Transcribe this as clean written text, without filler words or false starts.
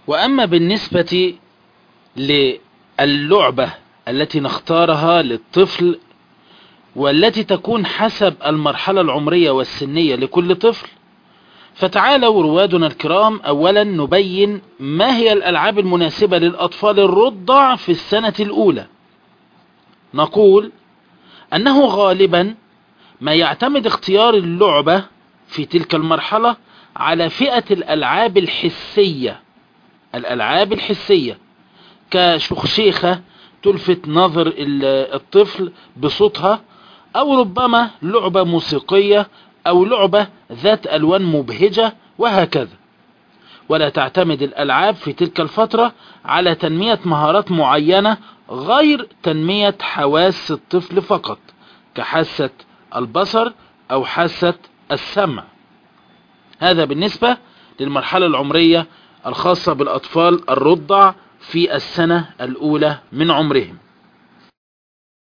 وأما بالنسبة للعبة التي نختارها للطفل والتي تكون حسب المرحلة العمرية والسنية لكل طفل، فتعالوا روادنا الكرام أولا نبين ما هي الألعاب المناسبة للأطفال الرضع في السنة الأولى. نقول أنه غالبا ما يعتمد اختيار اللعبة في تلك المرحلة على فئة الألعاب الحسية كشخشيخة تلفت نظر الطفل بصوتها، أو ربما لعبة موسيقية أو لعبة ذات ألوان مبهجة وهكذا. ولا تعتمد الألعاب في تلك الفترة على تنمية مهارات معينة غير تنمية حواس الطفل فقط كحاسة البصر أو حاسة السمع. هذا بالنسبة للمرحلة العمرية الخاصة بالأطفال الرضع في السنة الأولى من عمرهم.